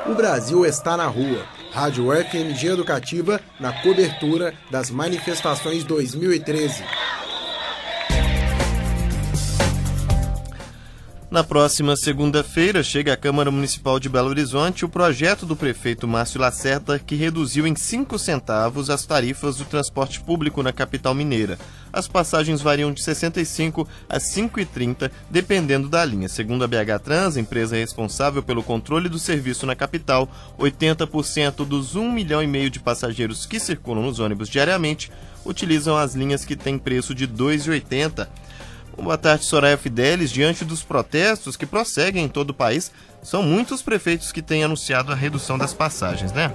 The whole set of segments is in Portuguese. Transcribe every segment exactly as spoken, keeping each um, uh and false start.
O Brasil está na rua. Rádio F M G Educativa na cobertura das manifestações dois mil e treze. Na próxima segunda-feira, chega à Câmara Municipal de Belo Horizonte o projeto do prefeito Márcio Lacerda que reduziu em cinco centavos as tarifas do transporte público na capital mineira. As passagens variam de sessenta e cinco a cinco reais e trinta centavos, dependendo da linha. Segundo a B H Trans, empresa responsável pelo controle do serviço na capital, oitenta por cento dos um milhão e meio de passageiros que circulam nos ônibus diariamente utilizam as linhas que têm preço de dois reais e oitenta centavos. Boa tarde, Soraya Fidelis. Diante dos protestos que prosseguem em todo o país, são muitos prefeitos que têm anunciado a redução das passagens, né?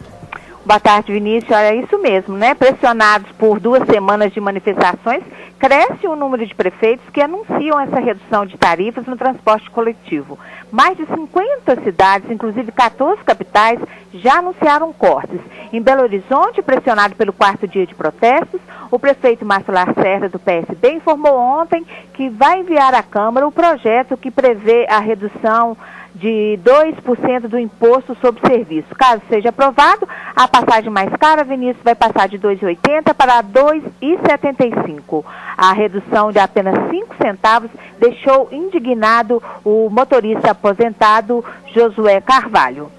Boa tarde, Vinícius. Olha, é isso mesmo, né? Pressionados por duas semanas de manifestações, cresce o número de prefeitos que anunciam essa redução de tarifas no transporte coletivo. Mais de cinquenta cidades, inclusive quatorze capitais, já anunciaram cortes. Em Belo Horizonte, pressionado pelo quarto dia de protestos, o prefeito Márcio Lacerda, do P S B, informou ontem que vai enviar à Câmara o projeto que prevê a redução de dois por cento do imposto sobre serviço. Caso seja aprovado, a passagem mais cara, Vinícius, vai passar de dois reais e oitenta centavos para dois reais e setenta e cinco centavos. A redução de apenas cinco centavos deixou indignado o motorista aposentado Josué Carvalho.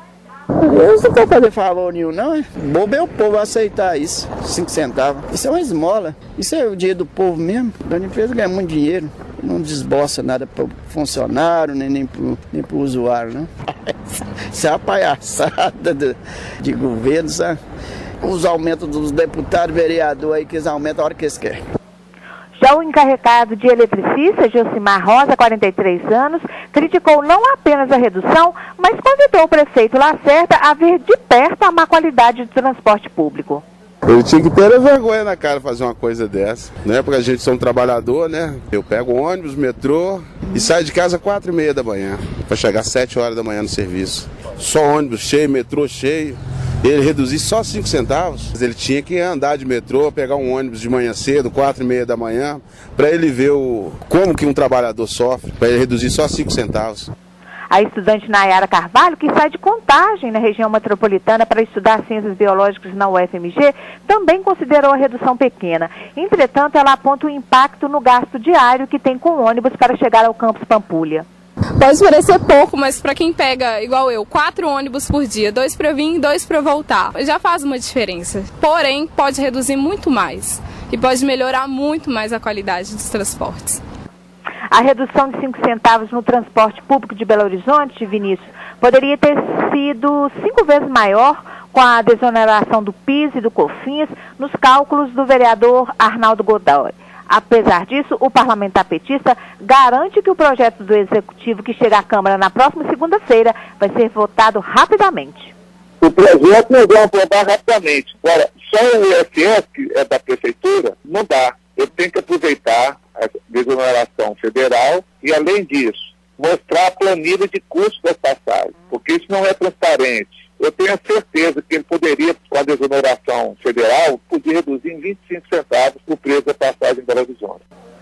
Eu não vou fazer favor nenhum, não. Bobo é o povo aceitar isso, cinco centavos. Isso é uma esmola. Isso é o dinheiro do povo mesmo. A empresa ganha muito dinheiro. Não desboça nada para o funcionário, nem, nem para o usuário, não. Isso é uma palhaçada de, de governo, sabe? Os aumentos dos deputados, vereadores aí, que eles aumentam a hora que eles querem. Já o encarregado de eletricista, Josimar Rosa, quarenta e três anos, criticou não apenas a redução, mas convidou o prefeito Lacerda a ver de perto a má qualidade do transporte público. Ele tinha que ter a vergonha na cara fazer uma coisa dessa, né? Porque a gente é um trabalhador, né? Eu pego o ônibus, metrô e saio de casa às quatro e meia da manhã, para chegar às sete horas da manhã no serviço. Só ônibus cheio, metrô cheio. Ele reduzir só cinco centavos. Ele tinha que andar de metrô, pegar um ônibus de manhã cedo, quatro e meia da manhã, para ele ver o, como que um trabalhador sofre, para ele reduzir só cinco centavos. A estudante Nayara Carvalho, que sai de Contagem, na região metropolitana, para estudar ciências biológicas na U F M G, também considerou a redução pequena. Entretanto, ela aponta o impacto no gasto diário que tem com o ônibus para chegar ao campus Pampulha. Pode parecer pouco, mas para quem pega, igual eu, quatro ônibus por dia, dois para vir e dois para voltar, já faz uma diferença. Porém, pode reduzir muito mais e pode melhorar muito mais a qualidade dos transportes. A redução de cinco centavos no transporte público de Belo Horizonte, Vinícius, poderia ter sido cinco vezes maior com a desoneração do P I S e do COFINS nos cálculos do vereador Arnaldo Godoy. Apesar disso, o parlamentar petista garante que o projeto do Executivo que chega à Câmara na próxima segunda-feira vai ser votado rapidamente. O projeto nós vamos votar rapidamente. Agora, só o I S S, que é da Prefeitura, não dá. Eu tenho que aproveitar a desoneração federal e, além disso, mostrar a planilha de custo das passagens, porque isso não é transparente. Eu tenho a certeza que ele poderia, com a desoneração federal, poder reduzir em vinte e cinco centavos o preço da passagem em Belo Horizonte.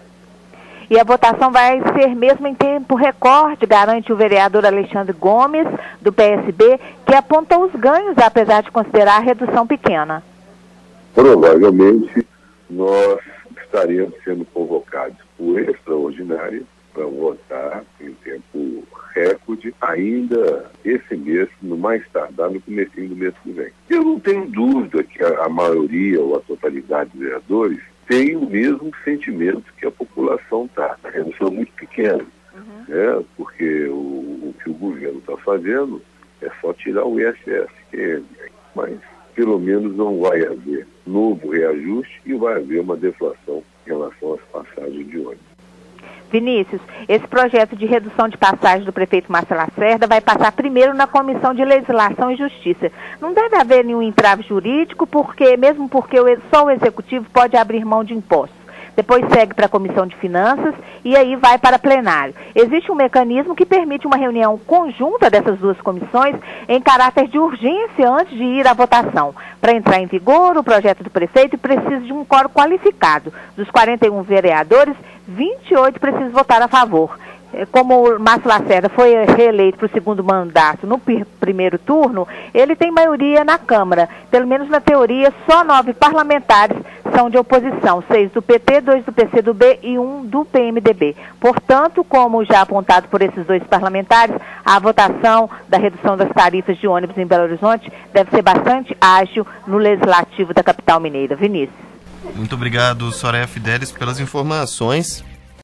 E a votação vai ser mesmo em tempo recorde, garante o vereador Alexandre Gomes, do P S B, que apontou os ganhos, apesar de considerar a redução pequena. Provavelmente, nós estaremos sendo convocados por extraordinária para votar em tempo recorde ainda esse mês, no mais tardar no comecinho do mês que vem. Eu não tenho dúvida que a, a maioria ou a totalidade dos vereadores tem o mesmo sentimento que a população está. A redução é muito pequena, uhum. né? Porque o, o que o governo está fazendo é só tirar o I S S, que é, mas pelo menos não vai haver novo reajuste e vai haver uma deflação em relação às passagens de ônibus. Vinícius, esse projeto de redução de passagens do prefeito Márcio Lacerda vai passar primeiro na Comissão de Legislação e Justiça. Não deve haver nenhum entrave jurídico, porque mesmo porque só o Executivo pode abrir mão de impostos. Depois segue para a Comissão de Finanças e aí vai para plenário. Existe um mecanismo que permite uma reunião conjunta dessas duas comissões em caráter de urgência antes de ir à votação. Para entrar em vigor, o projeto do prefeito precisa de um quórum qualificado. Dos quarenta e um vereadores, vinte e oito precisam votar a favor. como o Márcio Lacerda foi reeleito para o segundo mandato no primeiro turno, ele tem maioria na Câmara. Pelo menos na teoria, só nove parlamentares são de oposição, seis do P T, dois do P C do B e um do P M D B. Portanto, como já apontado por esses dois parlamentares, a votação da redução das tarifas de ônibus em Belo Horizonte deve ser bastante ágil no Legislativo da capital mineira. Vinícius. Muito obrigado, Soraya Fidelis, pelas informações.